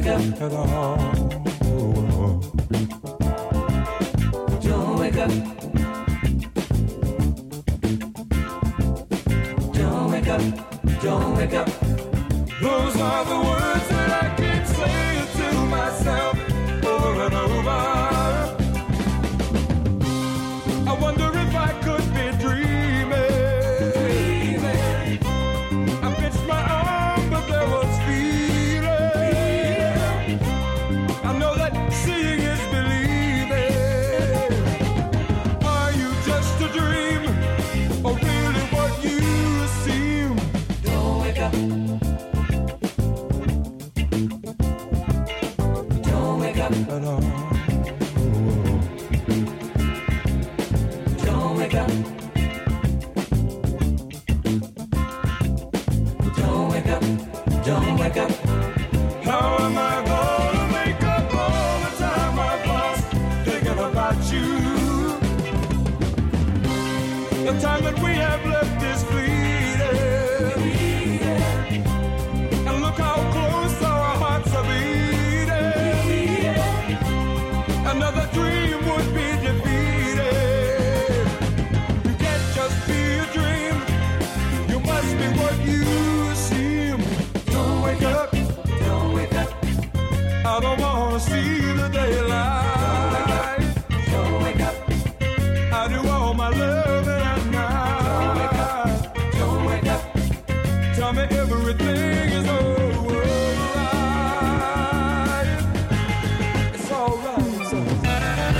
at all. Don't wake up. Don't wake up. Don't wake up. Those are the words that I keep saying to myself over and over. I wonder if I could be dreaming. I pinched my arm, but there was feeling. I know that seeing is believing. Are you just a dream, or really what you seem? Don't wake up. Don't wake up at all. Don't wake up. Don't wake up. Don't wake up. How am I gonna make up all the time I've lost thinking about you? The time that we have left is fleeting. And look how close our hearts are beating. Another dream would be defeated. You can't just be a dream. You must be what you seem. Don't wake up. Don't wake up. I don't wanna see the daylight. Don't wake up. I do all my loving at night. Don't wake up. Tell me everything is alright. It's alright. It's alright.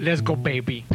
Let's go, baby.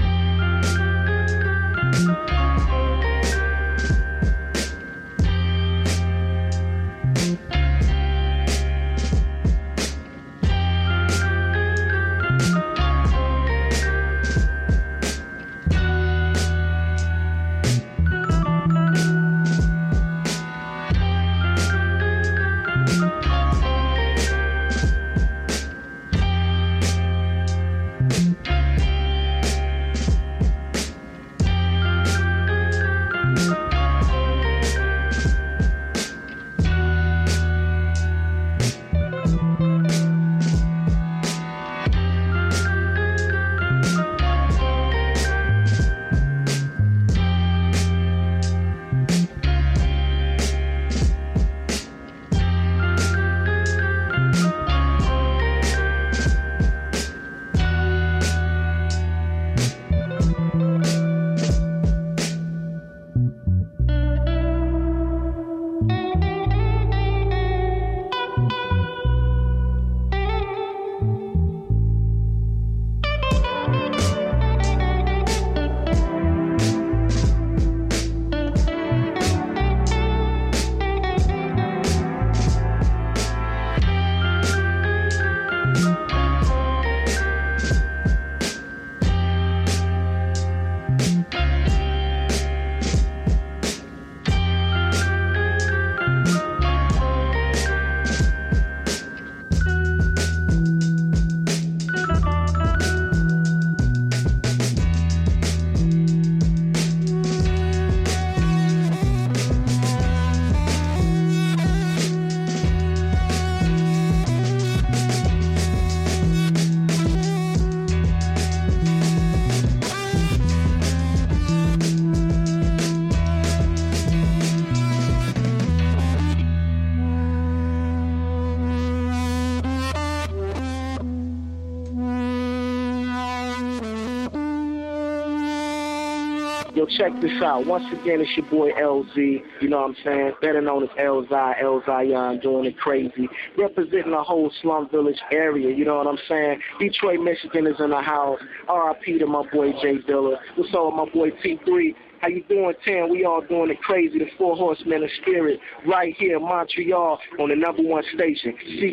Yo, check this out. Once again, it's your boy LZ, you know what I'm saying? Better known as El Zion, doing it crazy. Representing the whole Slum Village area, you know what I'm saying? Detroit, Michigan is in the house. R.I.P. to my boy Jay Dilla. What's up with my boy T3? How you doing, Tim? We all doing it crazy. The Four Horsemen of Spirit right here in Montreal on the #1 station,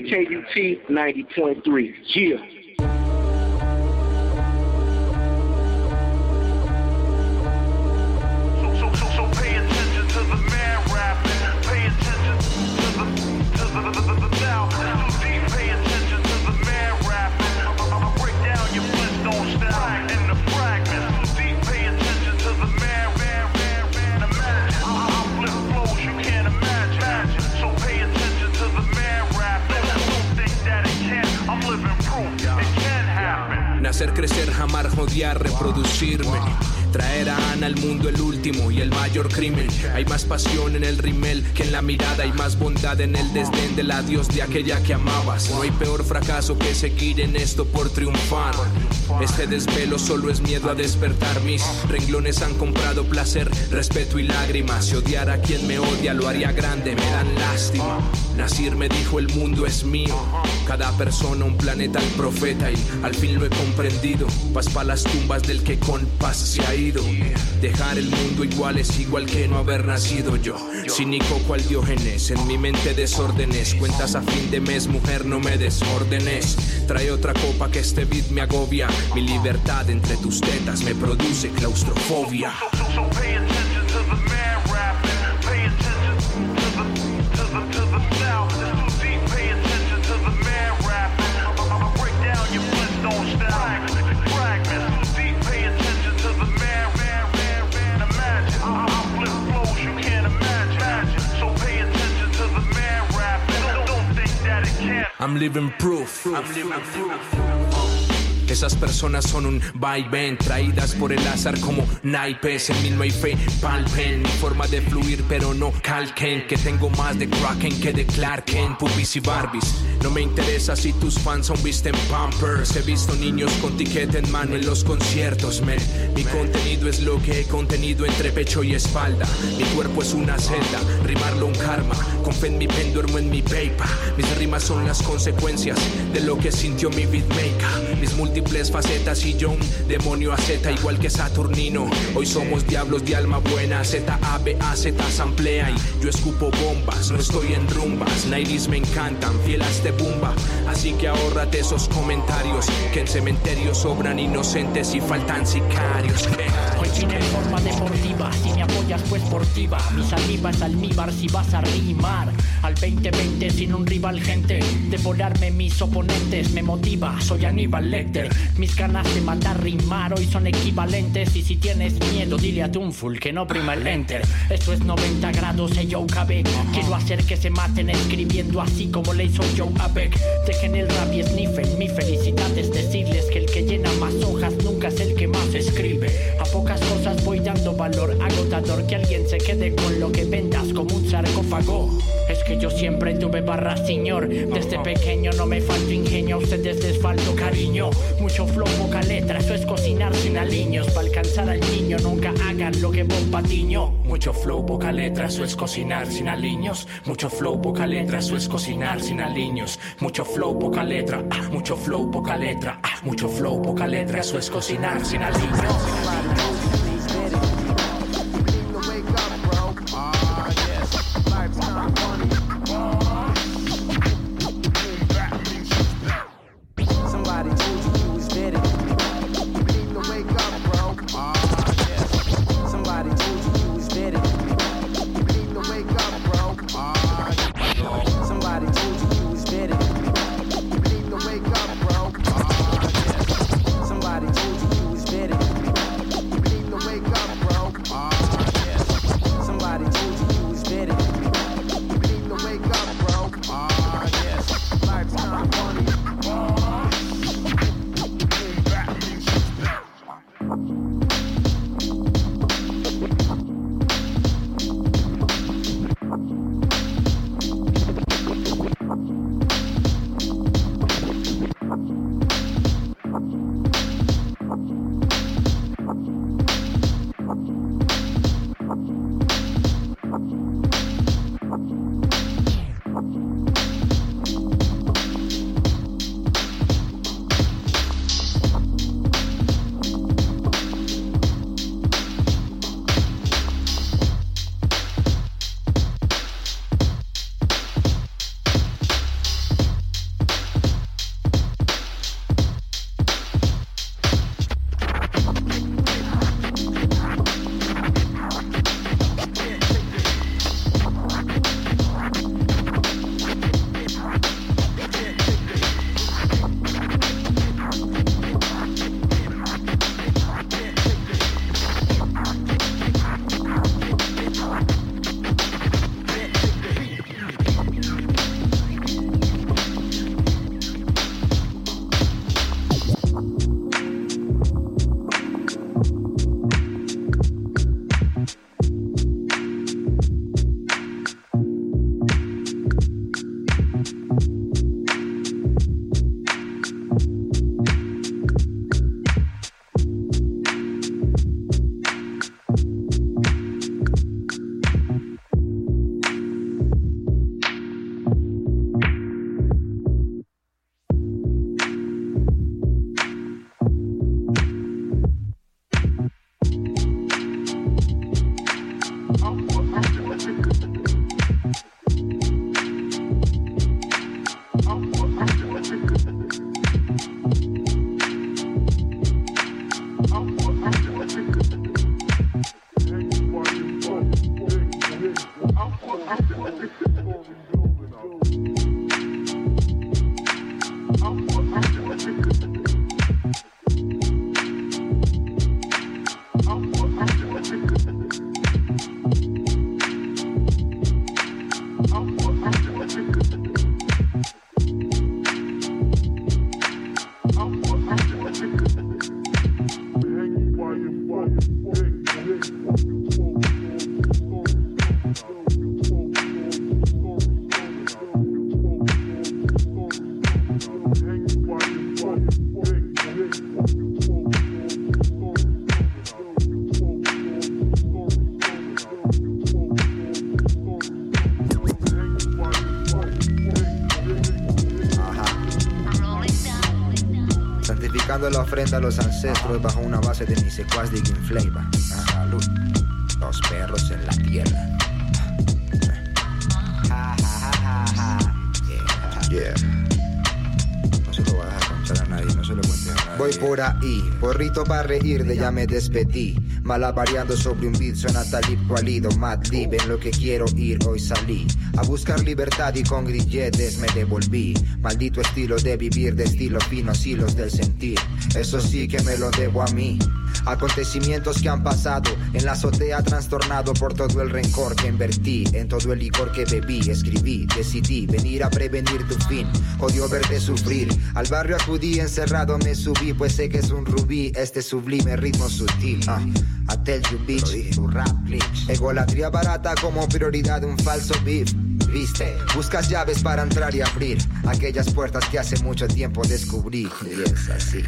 CKUT 90.3. Yeah. Nacer, crecer, jamar, odiar, reproducirme. Traer a Ana al mundo el último y el mayor crimen. Hay más pasión en el rimel que en la mirada. Hay más bondad en el desdén del adiós de aquella que amabas. No hay peor fracaso que seguir en esto por triunfar. Este desvelo solo es miedo a despertar. Mis renglones han comprado placer, respeto y lágrimas. Si odiara a quien me odia lo haría grande, me dan lástima. Nacir me dijo el mundo es mío. Cada persona un planeta al profeta y al fin lo he comprendido. Paz pa' las tumbas del que con paz se ha ido. Dejar el mundo igual es igual que no haber nacido yo. Cínico cual Diógenes, en mi mente desórdenes. Cuentas a fin de mes, mujer no me desórdenes. Trae otra copa que este beat me agobia. Mi libertad entre tus tetas me produce claustrofobia. I'm living proof. Esas personas son un vaivén, traídas por el azar como naipes. En mí no hay fe, palpen mi forma de fluir, pero no calquen. Que tengo más de Kraken que de Clark Kent, pupis y Barbies. No me interesa si tus fans son visten Pampers. He visto niños con tiquete en mano en los conciertos, man. Mi contenido es lo que he contenido entre pecho y espalda. Mi cuerpo es una celda, rimarlo un karma. Con fe en mi pen duermo en mi paper. Mis rimas son las consecuencias de lo que sintió mi beatmaker. Mis múltiples facetas y yo un demonio a Z, igual que Saturnino. Hoy somos diablos de alma buena. Z-A-B-A-Z samplea y yo escupo bombas. No estoy en rumbas, 90s me encantan, fiel a este bumba. Así que ahórrate esos comentarios, que en cementerios sobran inocentes y faltan sicarios. Hoy vine en forma deportiva, si me apoyas pues portiva. Mi saliva es almíbar si vas a rimar. Al 2020 sin un rival, gente. Devorarme mis oponentes me motiva, soy Aníbal Lecter. Mis ganas de matar, rimar hoy son equivalentes. Y si tienes miedo, dile a Tunful que no prima el enter. Esto es 90 grados, yo cabe. Quiero hacer que se maten escribiendo así como le hizo Joe Abeck. Dejen el rap y sniffen, mi felicidad es decirles que el que llena más hojas nunca es el que más escribe. A pocas cosas voy dando valor, agotador que alguien se quede con lo que vendas como un sarcófago. Es que yo siempre tuve barras, señor. Desde pequeño no me falto ingenio, a ustedes les falto cariño. Mucho flow, poca letra, eso es cocinar sin aliños. Para alcanzar al niño nunca hagan lo que vos patiño. Mucho flow, poca letra, eso es cocinar sin aliños. Mucho flow, poca letra, eso es cocinar sin aliños. Mucho flow, poca letra, mucho flow, poca letra, mucho flow, poca letra, eso es cocinar sin aliños. ofrenda a los ancestros bajo una base de mis secuaz de Digging Flavor. Salud. Los perros en la tierra. Yeah. No se lo voy a dejar contar a nadie, no se lo cuente a nadie. Voy por ahí, porrito para reír, de ya me despedí. Malabareando sobre un beat, suena Talib Kweli, Mad Lib, en lo que quiero ir, hoy salí. A buscar libertad y con grilletes me devolví. Maldito estilo de vivir, de estilo finos hilos del sentir. Eso sí que me lo debo a mí. Acontecimientos que han pasado en la azotea, trastornado por todo el rencor que invertí, en todo el licor que bebí, escribí, decidí venir a prevenir tu fin. Odio verte sufrir, al barrio acudí, encerrado me subí, pues sé que es un rubí, este sublime ritmo sutil. I tell you bitch, tu rap glitch. Egolatría barata como prioridad de un falso beef. Viste, buscas llaves para entrar y abrir aquellas puertas que hace mucho tiempo descubrí. Y es así.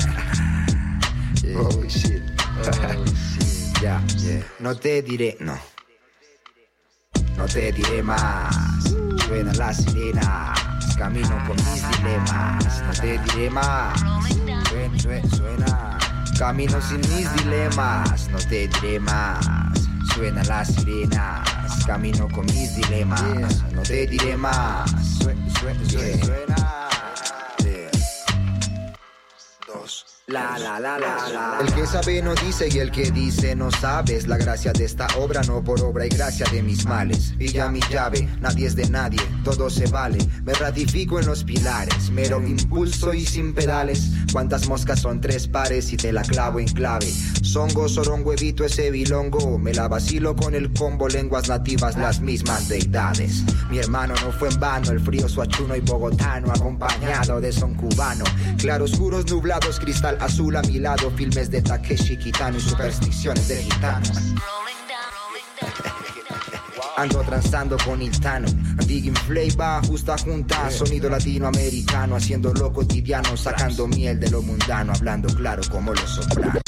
Yeah. Oh shit, ya, yeah. No te diré, no te diré más. Suenan las sirenas, camino con mis dilemas. No te diré más. Suena, camino sin mis dilemas. No te diré más. Suenan las sirenas, camino con mis dilemas. No te diré más. Suena. La. El que sabe no dice y el que dice no sabes. La gracia de esta obra no por obra y gracia de mis males. Y ya mi llave, nadie es de nadie, todo se vale. Me ratifico en los pilares, mero impulso y sin pedales. Cuántas moscas son 3 pares y te la clavo en clave. Songo, sorón, huevito, ese bilongo. Me la vacilo con el combo, lenguas nativas, las mismas deidades. Mi hermano no fue en vano, el frío suachuno y bogotano, acompañado de son cubano. Claroscuros, nublados, cristal azul a mi lado, filmes de Takeshi Kitano y supersticiones de gitano. Ando transando con Iltano, Digging Flavor, justa junta, sonido latinoamericano, haciendo lo cotidiano, sacando miel de lo mundano, hablando claro como los sopranos.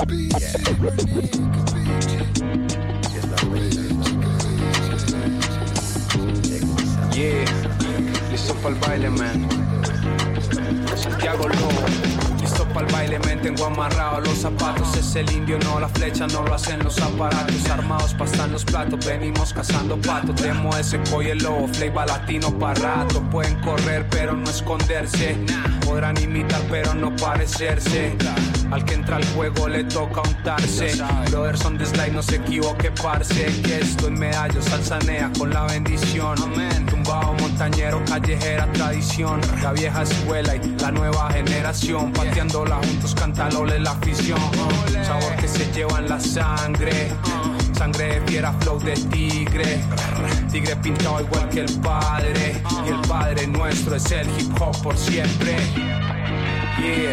Yeah, listo para el baile, man. Santiago Lobo. Listo para el baile, me tengo amarrado los zapatos. Es el indio, no la flecha, no lo hacen los aparatos. Armados pastan los platos, venimos cazando patos. Demo ese y el lobo, flavor latino para rato. Pueden correr pero no esconderse. Podrán imitar pero no parecerse. Al que entra al juego le toca untarse. Brothers on the slide, no se equivoque, parce. Que estoy medallo, salsanea con la bendición. Tumbado, montañero, callejera, tradición. La vieja escuela y la nueva generación. Pateándola juntos, cantalole la afición. Sabor que se lleva en la sangre. Sangre de fiera, flow de tigre. Tigre pintado igual que el padre. Y el padre nuestro es el hip hop por siempre. Yeah.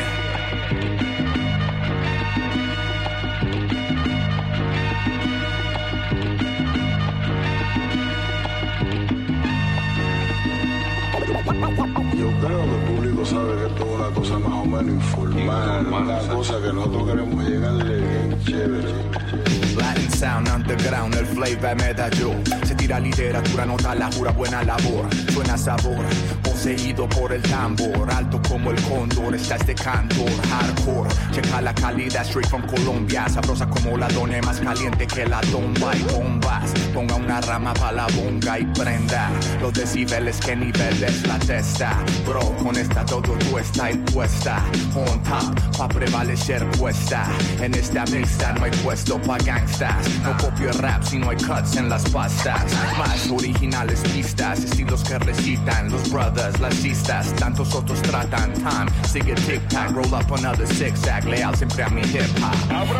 Yo creo que el público sabe que esto es una cosa más o menos informal, una cosa que nosotros queremos llegarle bien chévere. Latin sound underground, el flavor me da yo. Se tira literatura, nota la jura, buena labor. Suena sabor, poseído por el tambor. Alto como el cóndor, está este cantor. Hardcore, checa la calidad, straight from Colombia. Sabrosa como la dona, más caliente que la tomba. Y bombas, ponga una rama pa' la bonga y prenda. Los decibeles, que nivel es la testa. Bro, con esta todo tu está impuesta. On top, pa' prevalecer cuesta. En esta mixta no hay puesto pa' gangsters. No copio el rap si no hay cuts en las pastas. Más originales pistas, estilos que recitan los brothers, las cistas. Tantos otros tratan time. Sigue tic-tac, roll up another zigzag. Leal siempre a mi hip-hop.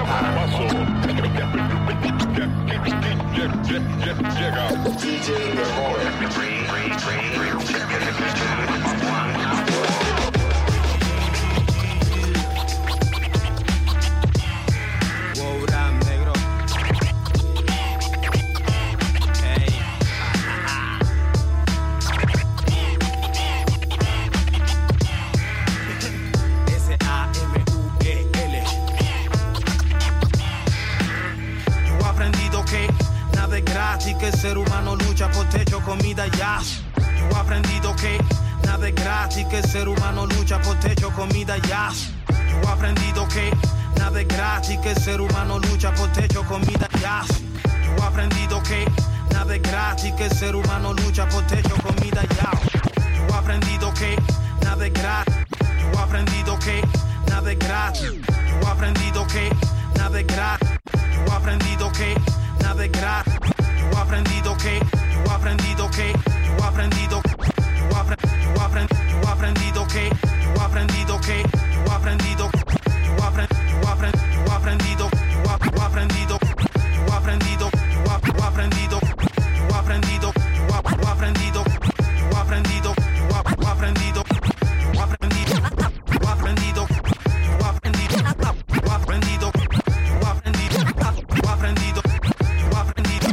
Que el ser humano lucha por techo, comida y gas. Yo he aprendido que nada es gratis, que el ser humano lucha por techo, comida y gas. Yo Yo he aprendido que nada es gratis, que el ser humano lucha por techo, comida y así. Yo he aprendido que nada es gratis, que el ser humano lucha por techo, comida y así. Yo he aprendido que nada es gratis. Yo he aprendido que nada es gratis. Yo he aprendido que nada es gratis. Yo he aprendido que nada es gratis. Yo he aprendido que, yo he aprendido que, yo he aprendido que, yo he aprendido que, yo he aprendido que, yo he aprendido que, yo he aprendido, yo he aprendido, yo he aprendido, yo he aprendido, yo he aprendido, yo he aprendido, yo he aprendido, yo he aprendido, yo he aprendido, yo he aprendido, yo he aprendido, yo he aprendido, yo he aprendido, yo he aprendido, yo he aprendido, yo he aprendido,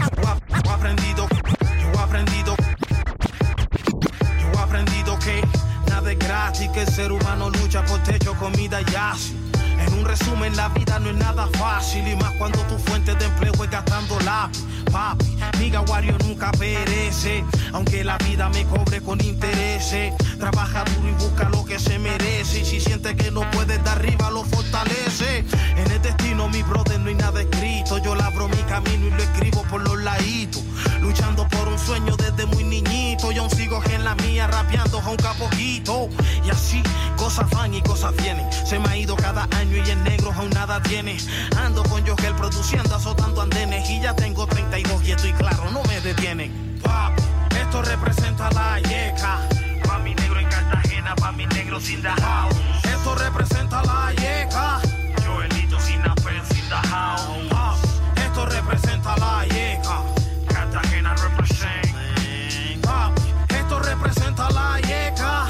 yo he aprendido que nada es gratis, que el ser humano lucha por techo, comida y así. En un resumen, la vida no es nada fácil, y más cuando tu fuente de empleo es gastando lápiz. Papi, mi gawario nunca perece, aunque la vida me cobre con intereses. Trabaja duro y busca lo que se merece, y si siente que no puedes de arriba lo fortalece. En el destino, mi brother, no hay nada escrito. Yo labro mi camino y lo escribo por los laditos, luchando por un sueño desde muy niñito. Y aún sigo en la mía, rapeando aunque a poquito. Y así, cosas van y cosas vienen. Se me ha ido cada año y en negro aún nada tiene. Ando con Yogel produciendo, azotando andenes, y ya tengo 32 y estoy claro, no me detienen. Papi, esto representa la yeca. Pa' mi negro en Cartagena, pa' mi negro sin the house. Esto representa la yeca. Joelito sin apel, sin the house. Esto representa la yeca. Cartagena represent. Papi, esto representa la yeca.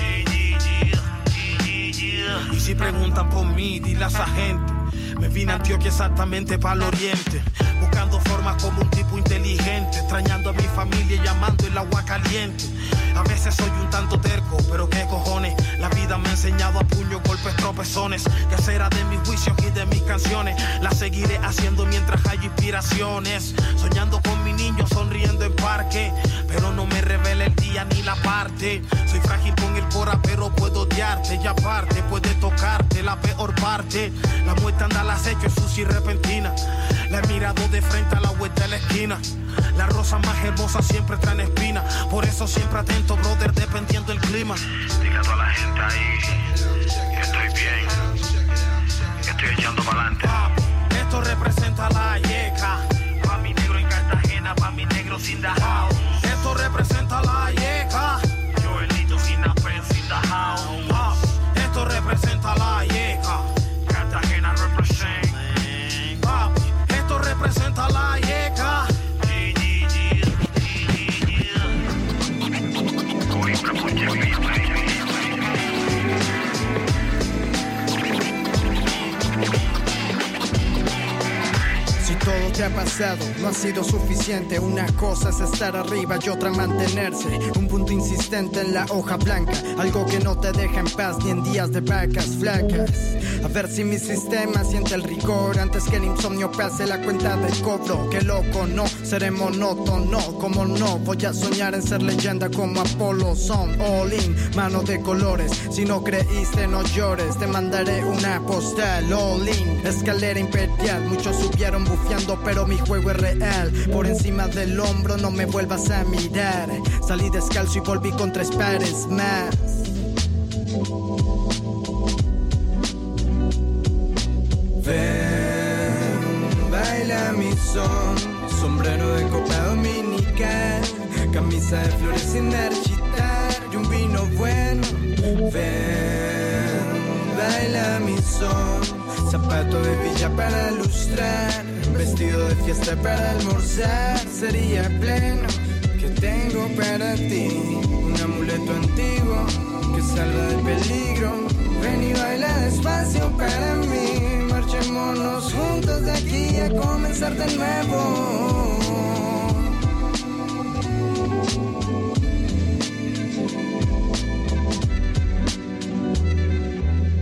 Y si preguntan por mí, dile a esa gente, me vine a Antioquia exactamente para el oriente, buscando formas como un tipo inteligente, extrañando a mi familia y llamando el agua caliente. A veces soy un tanto terco, pero qué cojones, la vida me ha enseñado a puño, golpes, tropezones, que será de mis juicios y de mis canciones. Las seguiré haciendo mientras haya inspiraciones, soñando con mi niño, sonriendo en parque, pero no me revela el día ni la parte. Soy frágil con el cora, pero puedo odiarte, y aparte puede tocarte la peor parte. La muerte anda al acecho, es sucia y repentina, la he mirado de frente a la vuelta de la esquina. Las rosas más hermosas siempre traen espina, por eso siempre atento, brother, dependiendo del clima. Diga a toda la gente ahí que estoy bien, que estoy echando para adelante. Esto representa la yeca. Pa' mi negro en Cartagena, pa' mi negro sin the house. Esto representa la yeca. Joelito sin apel, sin the house. Esto representa la yeca. Cartagena represent. Papi, esto representa la yeca. Si todo te ha pasado, no ha sido suficiente. Una cosa es estar arriba y otra mantenerse. Un punto insistente en la hoja blanca, algo que no te deja en paz ni en días de vacas flacas. A ver si mi sistema siente el rigor antes que el insomnio pase la cuenta de cobro. Qué loco, no seré monótono, como no voy a soñar en ser leyenda como Apolo. Son all in, mano de colores. Si no creíste, no llores, te mandaré una postal. All in, escalera imperial. Muchos subieron bufeando, pero mi juego es real. Por encima del hombro no me vuelvas a mirar. Salí descalzo y volví con 3 pares más. Ven, baila mi son, sombrero de copa dominical, camisa de flores sin marchitar y un vino bueno. Ven, baila mi son, zapato de villa para lustrar, vestido de fiesta para almorzar. Sería pleno que tengo para ti, un amuleto antiguo que salva del peligro. Ven y baila despacio para mí, marchémonos juntos de aquí a comenzar de nuevo.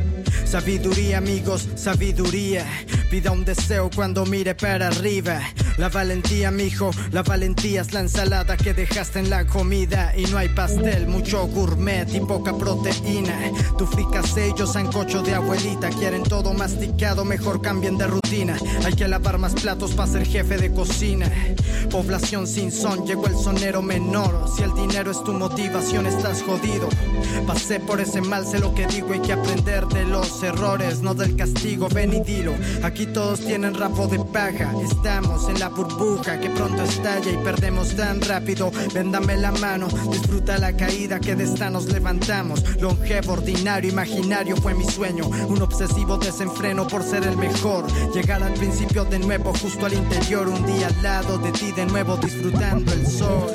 Sabiduría, amigos, sabiduría. Pida un deseo cuando mire para arriba. La valentía, mijo, la valentía es la ensalada que dejaste en la comida. Y no hay pastel, mucho gourmet y poca proteína. Tu fricasé y yo sancocho de abuelita. Quieren todo masticado, mejor cambien de rutina. Hay que lavar más platos para ser jefe de cocina. Población sin son, llegó el sonero menor. Si el dinero es tu motivación, estás jodido. Pasé por ese mal, sé lo que digo. Hay que aprender de los errores, no del castigo. Ven y dilo, aquí todos tienen rabo de paja. Estamos en la burbuja que pronto estalla y perdemos tan rápido. Ven, dame la mano, disfruta la caída que de esta nos levantamos. Longevo, ordinario, imaginario fue mi sueño. Un obsesivo desenfreno por ser el mejor. Llegar al principio de nuevo, justo al interior. Un día al lado de ti de nuevo, disfrutando el sol.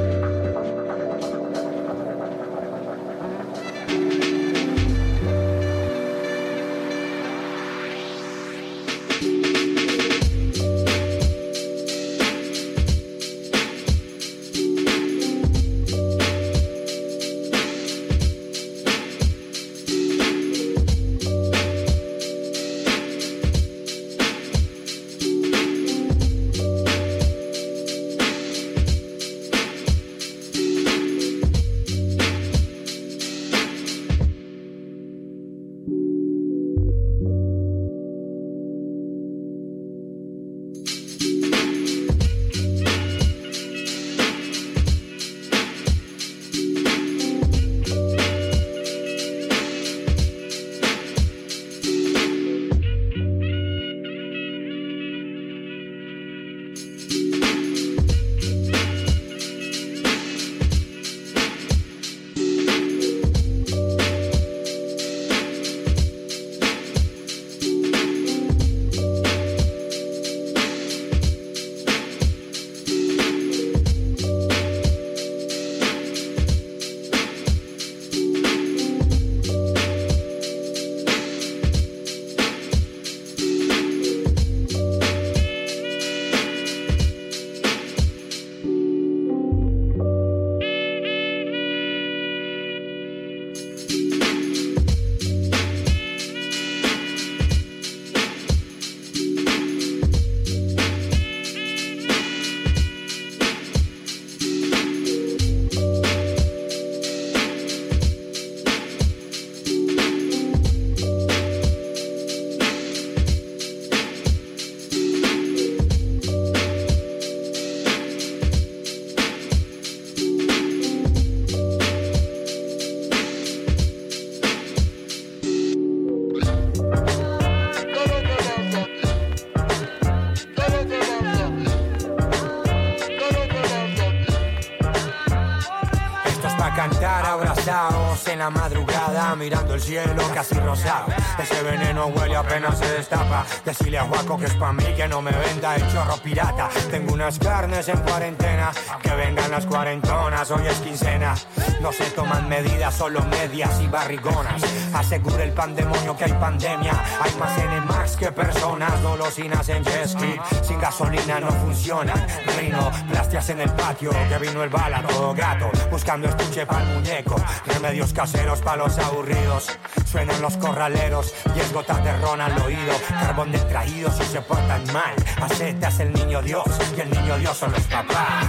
En la madrugada mirando el cielo casi rosado. Ese veneno huele apenas se destapa. Decile a Juaco que es pa' mí, que no me venda el chorro pirata. Tengo unas carnes en cuarentena, que vengan las cuarentonas, hoy es quincena. No se toman medidas, solo medias y barrigonas. Asegura el pandemonio que hay pandemia. Hay más NMAX que personas, golosinas en jet ski. Sin gasolina no funcionan. Rino, plastias en el patio, que vino el balato. Gato, buscando estuche pa'l muñeco. Remedios caseros pa' los aburridos. Suenan los corraleros, 10 gotas de ron al oído. Carbón detraído si se portan mal. Acetas el niño Dios, y el niño Dios son los papás.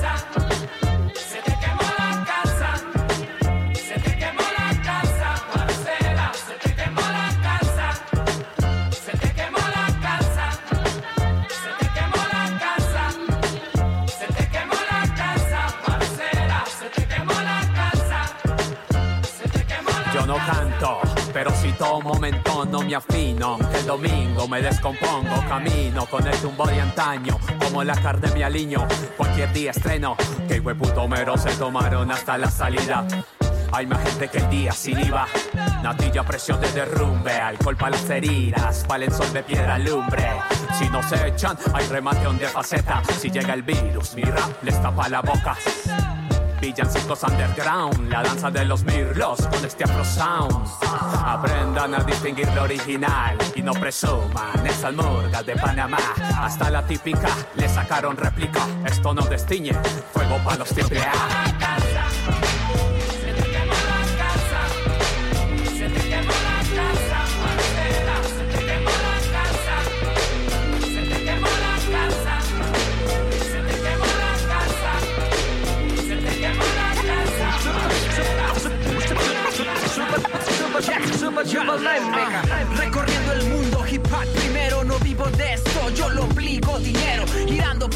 Pero si todo momento no me afino, el domingo me descompongo, camino con el tumbo de antaño, como la carne me aliño. Cualquier día estreno, que hueputo mero se tomaron hasta la salida. Hay más gente que el día sin IVA. Natilla, presión de derrumbe, alcohol para las heridas, Palenzón de piedra lumbre. Si no se echan, hay remate de faceta. Si llega el virus, mi rap les tapa la boca. Villancicos underground, la danza de los mirlos con este afro sound. Aprendan a distinguir lo original y no presuman esas murgas de Panamá. Hasta la típica le sacaron réplica. Esto no destiñe, fuego para los AAA.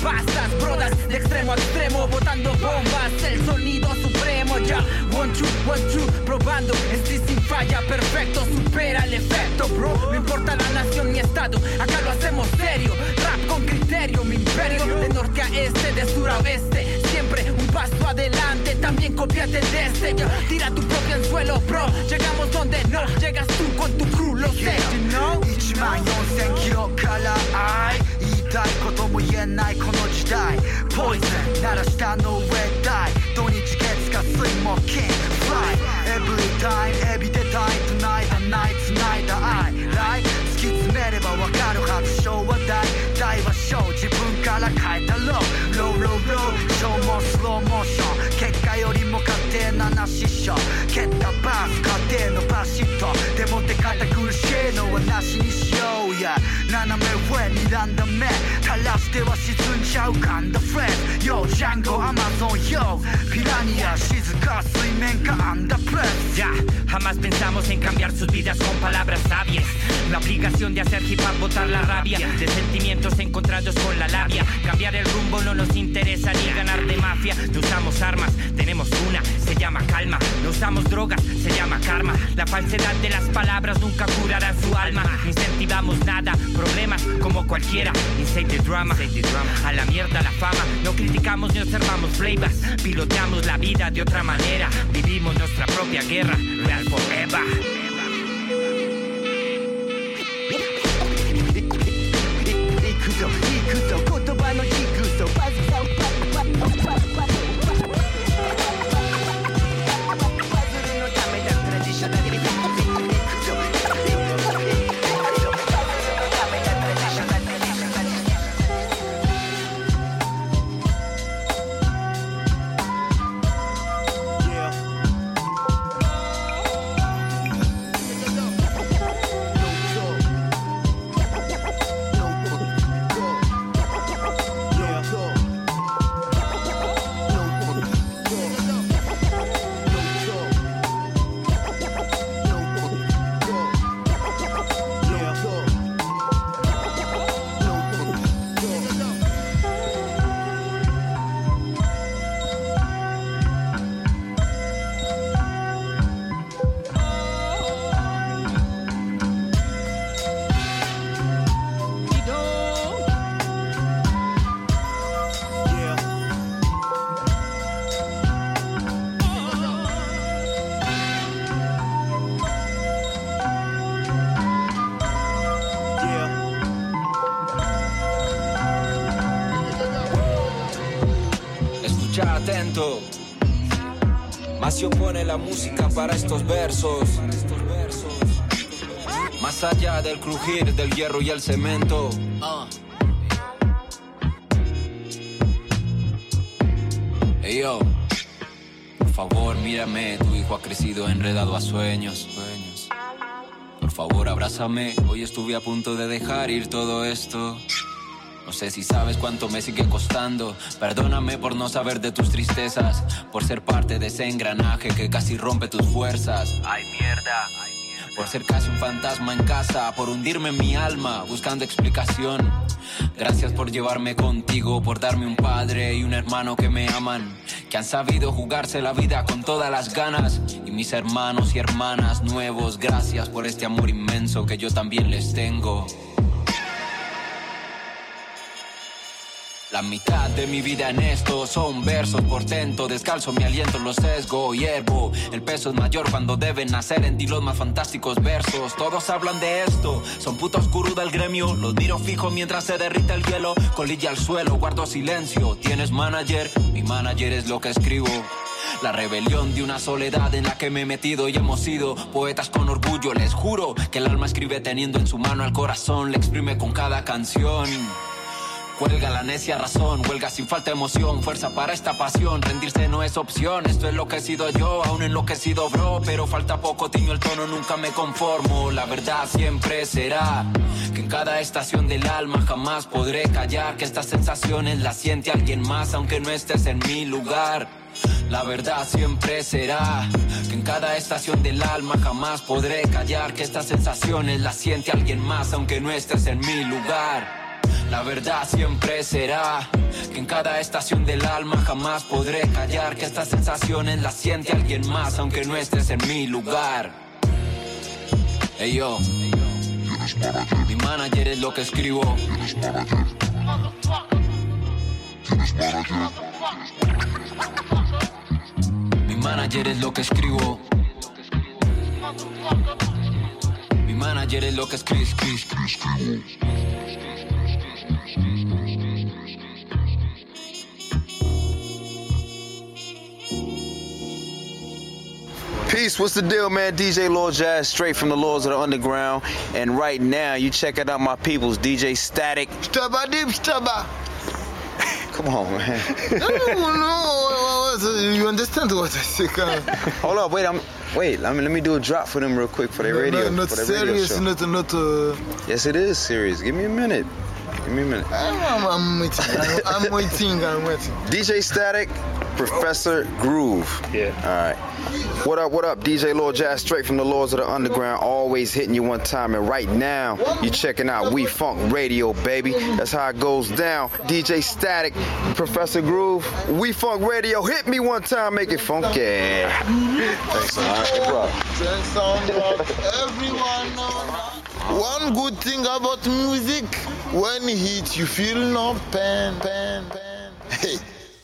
pastas, brodas de extremo a extremo, botando bombas, el sonido supremo, ya, 1, 2, probando, estoy sin falla, perfecto, supera el efecto, bro, no importa la nación ni estado, acá lo hacemos serio, rap con criterio, mi imperio, de norte a este, de sur a oeste, siempre un paso adelante, también cópiate de este, ya, tira tu propio anzuelo, bro, llegamos donde no llegas tú con tu crew, lo sé, you know? 14000キロから愛言いたいことも言えないこの時代ポイズン鳴らしたの上大土日月火水木金 Fly Every time every day time tonight the night 繋いだ愛 Right 突き詰めればわかるはず昭和大大は小自分から変えたローローローローショーもスローモーション結果よりも家庭な師匠蹴ったバース家庭のバシッとでもって堅苦しいのはなしにしようや斜め上にランダ目垂らしては沈んじゃうガンダフレンズ Yo Django Amazon Yo Piranha静か水面下アンダープレス Ya, jamás pensamos en cambiar sus vidas con palabras sabias. La obligación de hacer hip hop, botar la rabia de sentimientos encontrados con la labia. Cambiar el rumbo no nos interesa ni ganar de mafia. No usamos armas, tenemos una, se llama calma. No usamos drogas, se llama karma. La falsedad de las palabras nunca curará su alma. Ni incentivamos nada, problemas como cualquiera. Inside the drama, a la mierda la fama. No criticamos ni observamos flavors. Piloteamos la vida de otra manera. Vivimos nuestra propia guerra, real forever. Atento, más se opone la música para estos versos. Más allá del crujir del hierro y el cemento. Hey yo, por favor mírame, tu hijo ha crecido enredado a sueños. Por favor abrázame, hoy estuve a punto de dejar ir todo esto. No sé si sabes cuánto me sigue costando. Perdóname por no saber de tus tristezas, por ser parte de ese engranaje que casi rompe tus fuerzas. Ay, mierda. Por ser casi un fantasma en casa, por hundirme en mi alma buscando explicación. Gracias por llevarme contigo, por darme un padre y un hermano que me aman, que han sabido jugarse la vida con todas las ganas. Y mis hermanos y hermanas nuevos, gracias por este amor inmenso que yo también les tengo. La mitad de mi vida en esto son versos, portento, descalzo mi aliento, lo sesgo, hiervo. El peso es mayor cuando deben nacer en ti los más fantásticos versos. Todos hablan de esto, son putos gurú del gremio. Los miro fijo mientras se derrite el hielo. Colilla al suelo, guardo silencio. ¿Tienes manager? Mi manager es lo que escribo. La rebelión de una soledad en la que me he metido y hemos sido poetas con orgullo. Les juro que el alma escribe teniendo en su mano al corazón, le exprime con cada canción. Huelga la necia razón, huelga sin falta emoción, fuerza para esta pasión, rendirse no es opción, esto es lo que he sido yo, aún enloquecido bro, pero falta poco, tiño el tono, nunca me conformo, la verdad siempre será que en cada estación del alma jamás podré callar, que estas sensaciones las siente alguien más, aunque no estés en mi lugar. La verdad siempre será que en cada estación del alma jamás podré callar, que estas sensaciones las siente alguien más, aunque no estés en mi lugar. La verdad siempre será que en cada estación del alma jamás podré callar que estas sensaciones las siente alguien más, aunque no estés en mi lugar. Hey yo, mi manager es lo que escribo. Mi manager es lo que escribo. Mi manager es lo que escribo. Peace, what's the deal, man? DJ Lord Jazz, straight from the Lords of the Underground. And right now, you checking out my peoples, DJ Static. Stabba deep stabba. Come on, man. No, you understand what I say? Hold up, let me do a drop for them real quick for their radio. Not for their serious, radio show. not. Yes, it is serious. Give me a minute. I'm waiting. DJ Static, Professor Groove. Yeah. All right. What up, DJ Lord Jazz, straight from the Lords of the Underground, always hitting you one time. And right now, you checking out We Funk Radio, baby. That's how it goes down. DJ Static, Professor Groove, We Funk Radio. Hit me one time, make it funky. Thanks, all right, bro. Everyone knows. One good thing about music, when it hits, you feel no pain. Hey.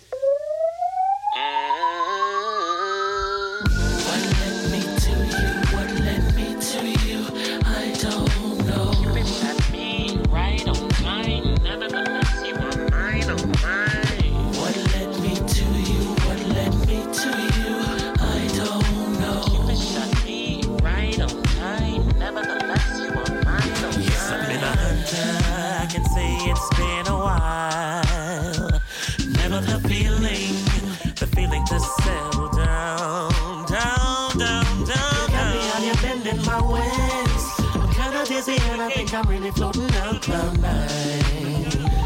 And I think I'm really floating on cloud nine.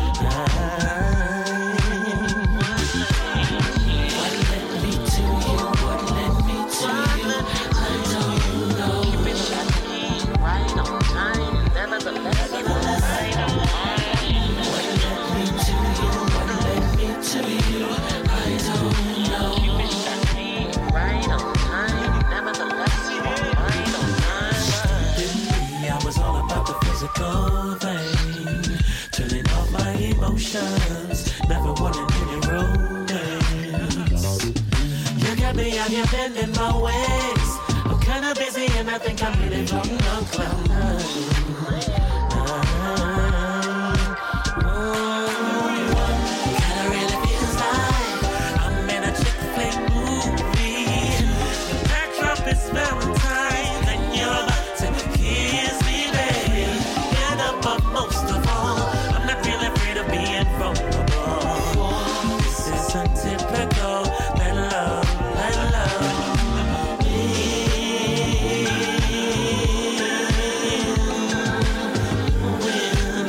What led me to you? What led me to you? I don't know. You've been right on time. Nevertheless, right on time. What led me to you? What led me to you? I don't know. You've been right on time. Nevertheless, right on time. I was all about the physical thing, turning off my emotions, never wanting any romance. You got me out here bending my ways. I'm kinda busy and I think I'm really floating on cloud nine. Kinda really feels like I'm in a chick flick movie. The backdrop is Valentine's and you're about to kiss me, baby. And above most of all, I'm not really afraid of being vulnerable. This is untypical. Let love. When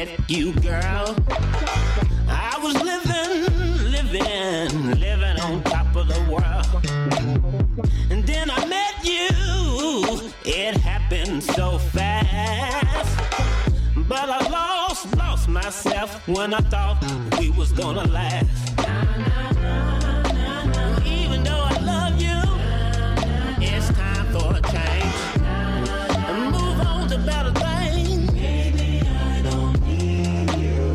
you, girl, I was living on top of the world. And then I met you, it happened so fast. But I lost myself when I thought we was gonna last. Even though I love you, it's time for a change. And move on to better things. Baby, I don't need you.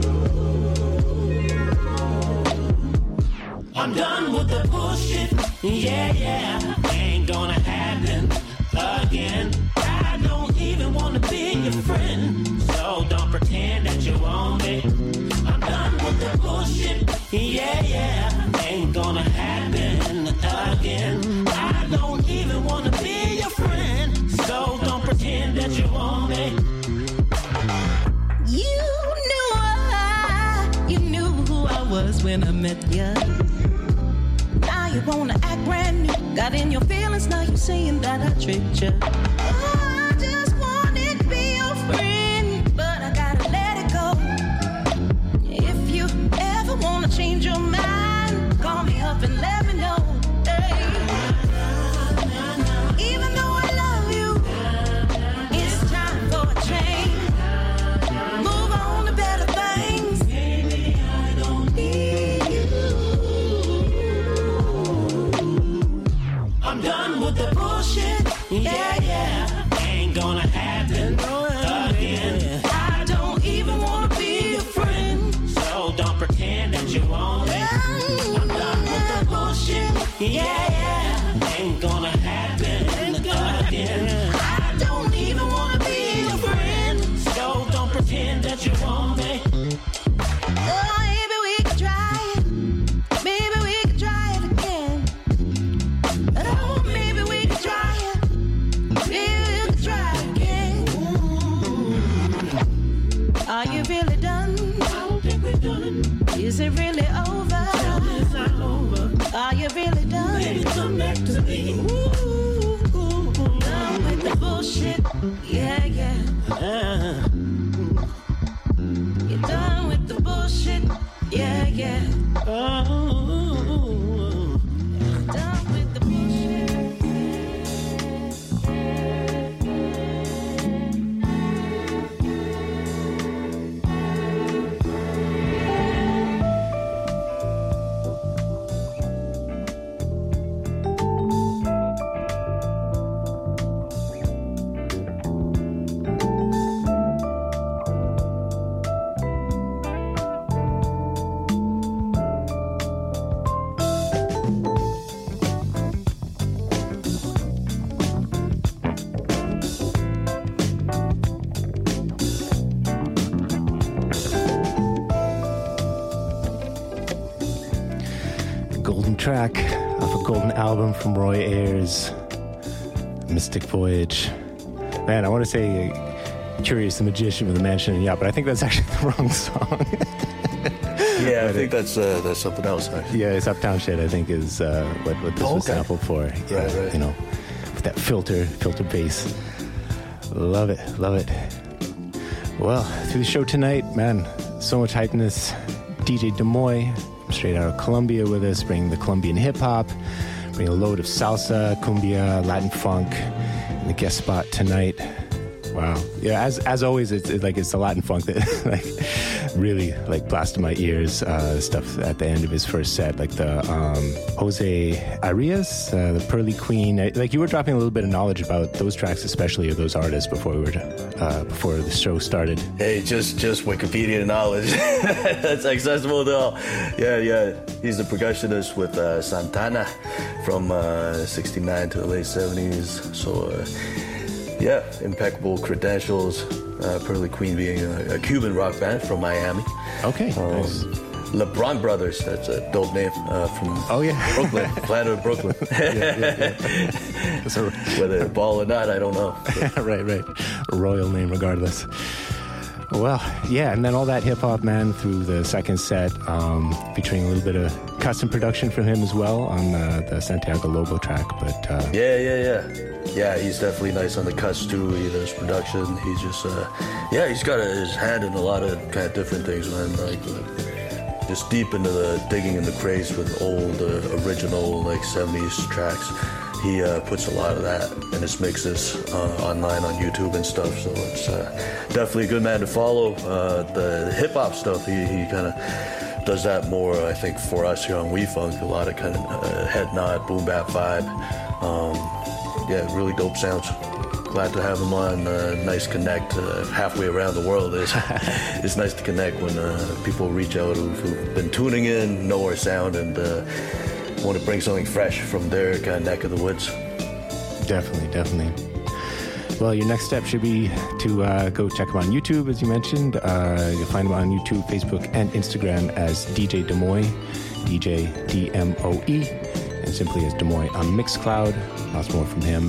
I'm done with the bullshit. Yeah, ain't gonna happen again. I don't even wanna be your friend, so don't pretend that you want me. I'm done with the bullshit. Yeah, ain't gonna happen again. I don't even wanna be your friend, so don't pretend that you want me. You knew who I was when I met you. Now you wanna act brand new. Got in your feelings, now you saying that I tricked you. Oh, I just wanted to be your friend, but I gotta let it go. If you ever wanna change your mind, call me up and let me know. Hey. Even though I love you, it's time for a change. Move on to better things. Baby, I don't need you. I'm done with the bullshit. Yeah, ain't gonna happen again. I don't even wanna be your friend, so don't pretend that you want me. I'm done with the bullshit. Yeah, ain't gonna happen again. I don't even wanna be your friend, so don't pretend that you want me. Oh, maybe we could try it. Maybe we could try it again. Oh, maybe we could try it. Maybe we could try again. Are you really done? I don't think we're done. Is it really over? Tell me it's not over. Are you really done? Baby, come back to me. Done with the bullshit. Yeah. You're done with the bullshit. Yeah. Done with the bullshit. Track off a golden album from Roy Ayers, Mystic Voyage. Man, I want to say Curious the Magician with a Mansion and Yacht, but I think that's actually the wrong song. Yeah, I think that's something else. Actually. Yeah, it's Uptown Shit, I think, is what this was sampled for. Yeah, right. You know, with that filter bass. Love it. Well, through the show tonight, man, so much hypeness. DJ Demoy, straight out of Colombia with us, bringing the Colombian hip-hop, bringing a load of salsa, cumbia, Latin funk in the guest spot tonight. Wow. Yeah, as always, it's the Latin funk that like really like blasted my ears. Stuff at the end of his first set, like the Jose Arias, the Pearly Queen. Like you were dropping a little bit of knowledge about those tracks, especially of those artists before before the show started. Hey, just Wikipedia knowledge. That's accessible to all. Yeah. He's the percussionist with Santana from 69 to the late 70s. So. Yeah, impeccable credentials. Pearly Queen being a Cuban rock band from Miami. Okay, nice. LeBron Brothers, that's a dope name from Brooklyn, planet of Brooklyn. Yeah. So, whether they're ball or not, I don't know. Right. A royal name regardless. Well, yeah, and then all that hip-hop, man, through the second set, featuring a little bit of custom production from him as well on the Santiago Lobo track. But Yeah, he's definitely nice on the cuts too. He does production. He's just, he's got his hand in a lot of kind of different things, man. Like, just deep into the digging in the crates with old, original, like 70s tracks. He puts a lot of that in his mixes online on YouTube and stuff. So it's definitely a good man to follow. The hip-hop stuff, he kind of does that more, I think, for us here on We Funk. A lot of kind of head nod, boom bap vibe. Really dope sounds. Glad to have him on. Nice connect halfway around the world. It's nice to connect when people reach out who've been tuning in, know our sound, and want to bring something fresh from their kind of neck of the woods. Definitely. Well, your next step should be to go check him on YouTube, as you mentioned. You'll find him on YouTube, Facebook, and Instagram as DJ Demoy, DJ DMOE, and simply as Demoy on Mixcloud. Lots more from him.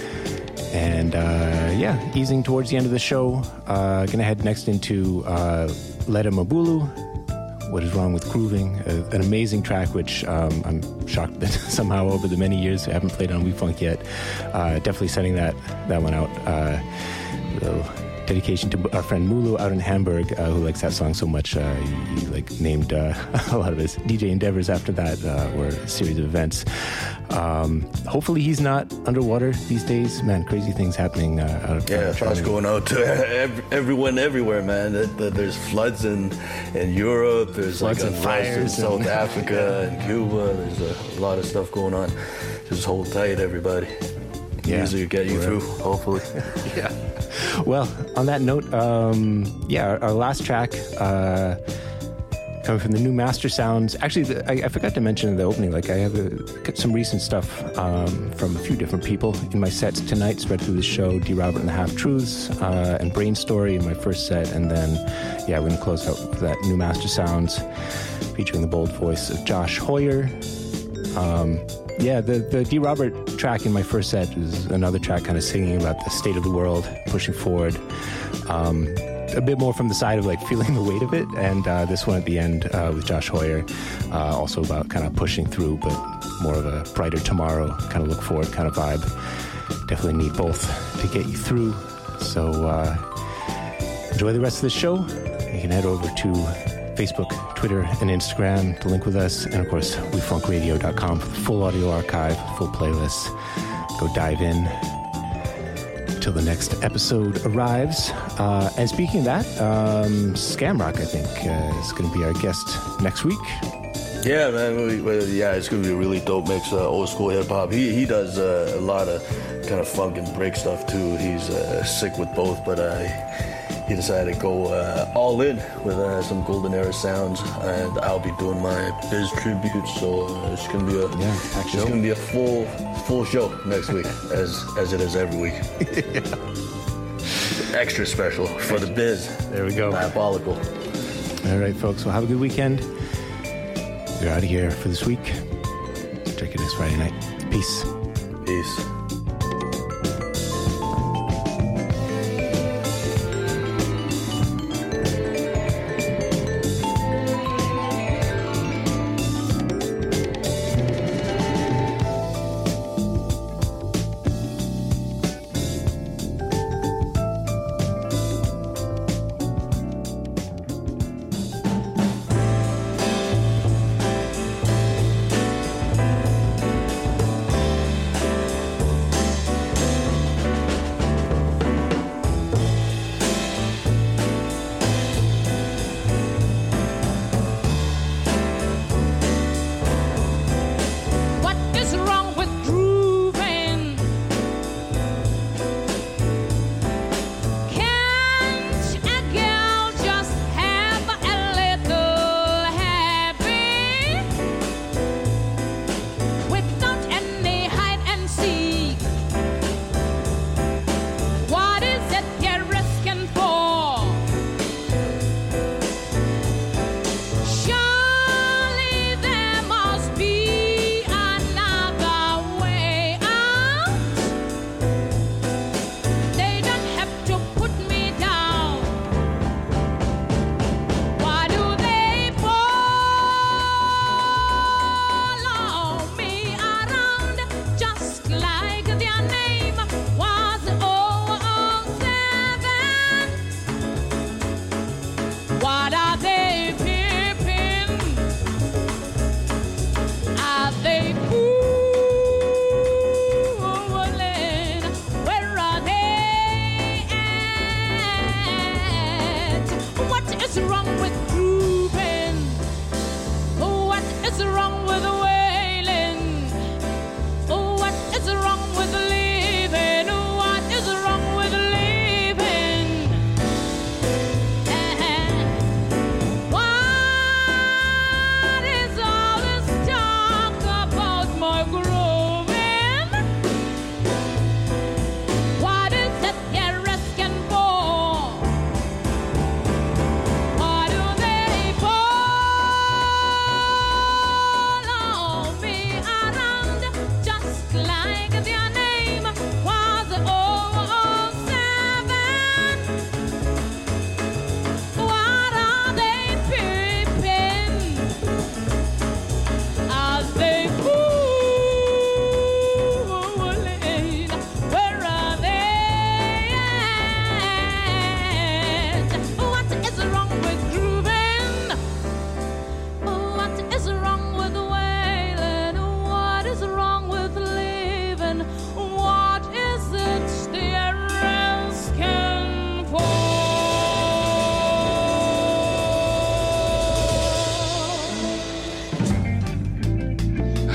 And easing towards the end of the show, gonna head next into Leda Mabulu, What Is Wrong with Grooving, an amazing track which I'm shocked that somehow over the many years I haven't played on We Funk yet. Definitely sending that one out. Dedication to our friend Mulu out in Hamburg, who likes that song so much. He named a lot of his DJ endeavors after that, or a series of events. Hopefully he's not underwater these days. Man, crazy things happening out of thoughts going out to everyone everywhere, man. There's floods in Europe, there's floods like and fires in South Africa and Cuba. There's a lot of stuff going on. Just hold tight, everybody. Music will get you through, hopefully. Yeah. Well, on that note, our last track coming from the new Master Sounds. Actually, I forgot to mention in the opening, I have some recent stuff from a few different people in my sets tonight, spread through the show. D. Robert and the Half Truths and Brain Story in my first set, and then we're going to close out with that new Master Sounds featuring the bold voice of Josh Hoyer. The D. Robert track in my first set is another track kind of singing about the state of the world, pushing forward. A bit more from the side of feeling the weight of it, and this one at the end with Josh Hoyer, also about kind of pushing through, but more of a brighter tomorrow, kind of look forward kind of vibe. Definitely need both to get you through. So enjoy the rest of the show. You can head over to Facebook, Twitter, and Instagram to link with us, and of course wefunkradio.com for the full audio archive, full playlist. Go dive in till the next episode arrives. And speaking of that, Scamrock, I think, is going to be our guest next week. Yeah, man. It's going to be a really dope mix of old school hip hop. He does a lot of kind of funk and break stuff too. He's sick with both, but he decided to go all in with some golden era sounds, and I'll be doing my Biz tribute. So it's going to be a full show next week, as it is every week. Extra special for the Biz. There we go. Diabolical. All right, folks. Well, have a good weekend. We're out of here for this week. Check you next Friday night. Peace. Peace.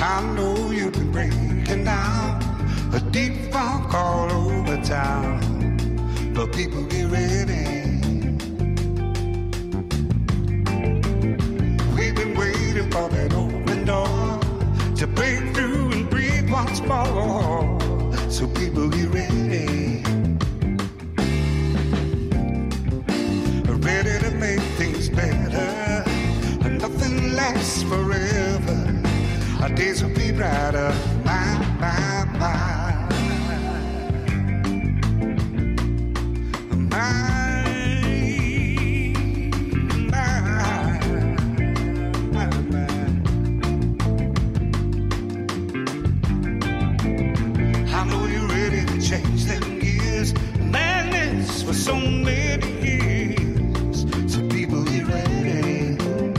I know you've been breaking down, a deep funk all over town, but people get ready. We've been waiting for that open door to break through and breathe once more, so people get ready. Ready to make things better, and nothing lasts forever. Our days will be brighter, my. I know you're ready to change them gears, madness for so many years, so people get ready.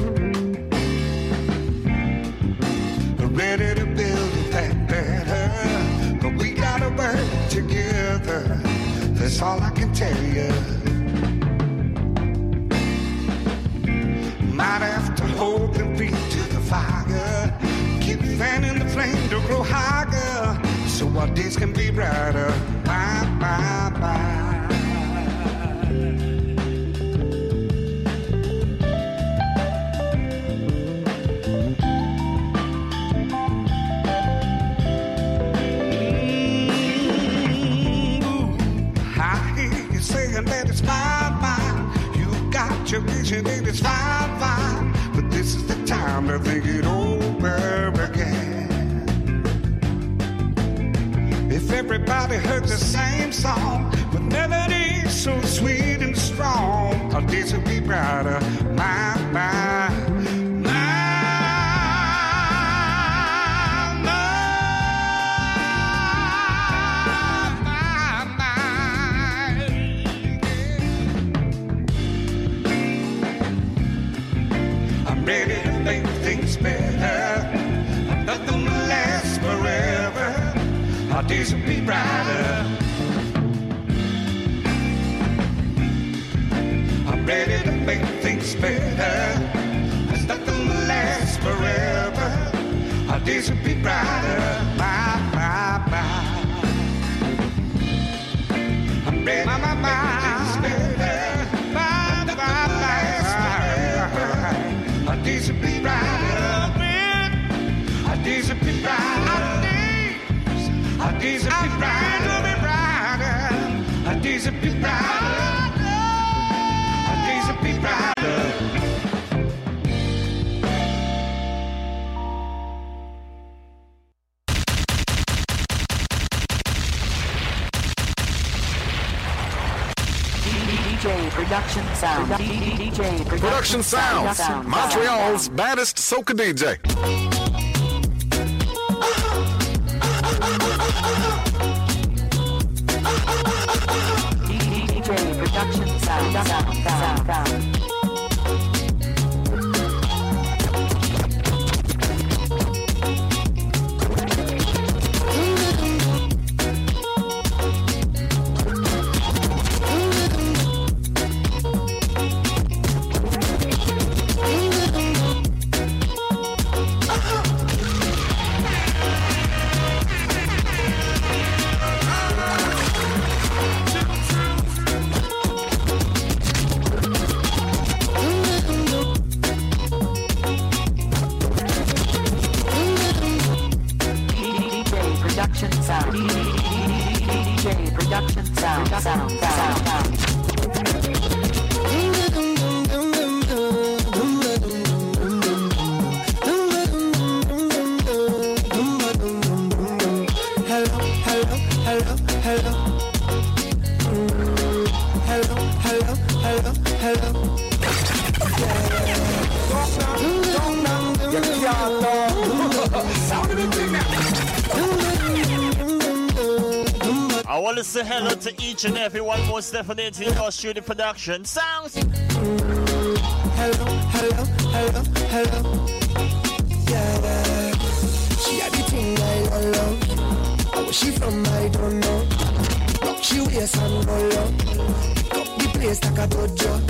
Ready to build it back better, but we gotta work together. That's all I can tell you. Might have to hold them feet to the fire, keep fanning the flame to grow higher, so our days can be brighter. Bye. That it's fine. You got your vision, and it's fine. But this is the time to think it over again. If everybody heard the same song, with melodies so sweet and strong, our days would be brighter. My. Ready to make things better. Nothing will last forever. Our days will be brighter. I'm ready to make things better. Nothing will last forever. Our days will be brighter. Bye. I'm ready to make things better. Our days will be brighter. Our days will be brighter. Our days will be brighter. Our days will be brighter. Our days will be brighter. DJ Production Sound. DJ Production Sounds. Montreal's baddest soca DJ. DJ Production Sound. I want to say hello to each and every one, most definitely to your studio production sounds. Hello. Yeah. She had the thing I love. Where she from, I don't know. Rock she waist and roll up. Pick up the place like a dojo.